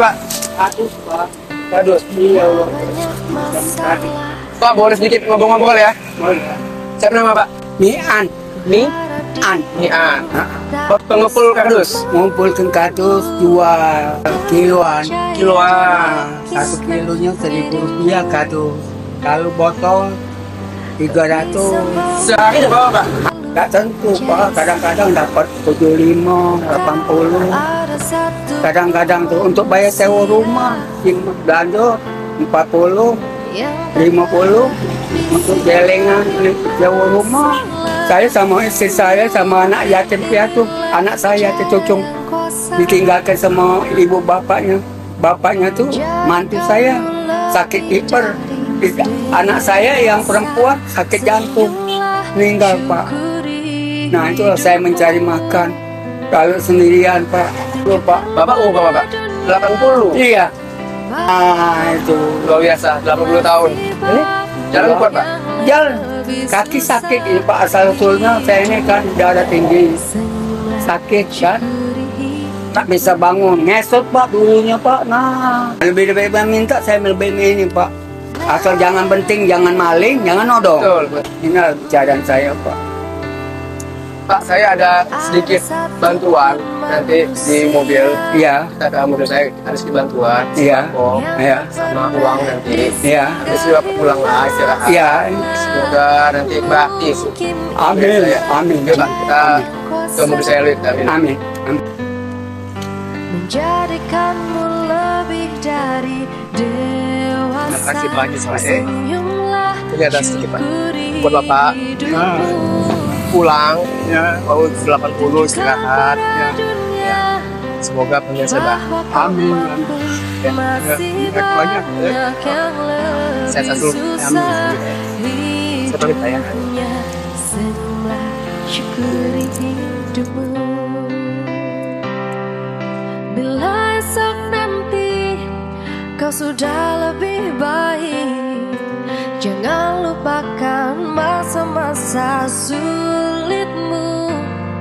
Pak? Kardus, Pak. Kardus. Iya, Pak, boleh sedikit ngobrol-ngobrol ya? boleh. Siapa nama Pak? Mian. Mian. Pengumpul kardus? Ngumpulkan kardus jual kiloan. Kiloan. 1 kilonya Rp1.000 kardus. Kalau botol 300. Sehari berapa Pak? Nggak tentu, Pak. Kadang-kadang dapat 75, 80. Kadang-kadang tuh untuk bayar sewa rumah, belanja 40, 50 untuk jelengan sewa rumah. Saya sama istri saya sama anak yatim piatu, anak saya cucung ditinggalkan sama ibu bapaknya. Bapaknya tuh mantu saya sakit hiper. Anak saya yang perempuan sakit jantung meninggal, Pak. Nah, itulah saya mencari makan. Kalau sendirian, Pak. Loh, Pak. Bapak umur berapa Pak? 80. Iya. Ah, itu. Luar biasa, 80 tahun. Ini jalan kuat Pak? Jalan. Kaki sakit ini, Pak. Asal usulnya saya ini kan darah tinggi. Sakit kan. Tak bisa bangun. Ngesot, Pak, dulunya, Pak. Nah, lebih-lebih minta saya lebih ini, Pak. Asal jangan penting, jangan maling, jangan nodong. Betul. Inilah keadaan saya, Pak. Pak, saya ada sedikit bantuan nanti di mobil. Iya. Kita mobil saya ada sedikit bantuan. Iya. Sembako, Iya. sama uang nanti. Iya. Habis itu Bapak pulang lah istirahat. Iya. Semoga nanti bakti. Amin. Amin. Oke Pak, kita ke mobil saya lihat. Amin. Amin. Amin. Menjadikanmu lebih dari dewasa. Terima kasih banyak Pak. Senyumlah, Ini ada sedikit Pak. Buat Bapak Ah, pulang, ya. mau 80 istirahat. dunia Semoga punya saya Amin. masih banyak, ya. banyak yang lebih Saya satu. susah Saya pamit Pak ya. hidupnya. Senyumlah, syukuri hidupmu. Bila esok nanti kau sudah lebih baik, jangan lupakan masa-masa sulitmu.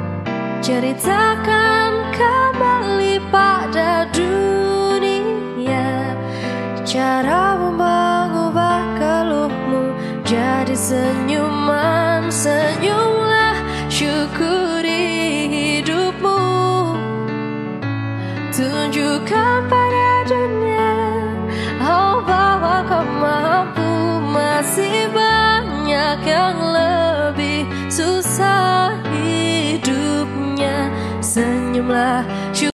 Ceritakan kembali pada dunia cara mengubah keluhmu jadi senyuman. Senyumlah, syukuri hidupmu. Tunjukkan pada dunia oh, bahwa kau mampu. Masih banyak yang lebih susah hidupnya. Senyumlah.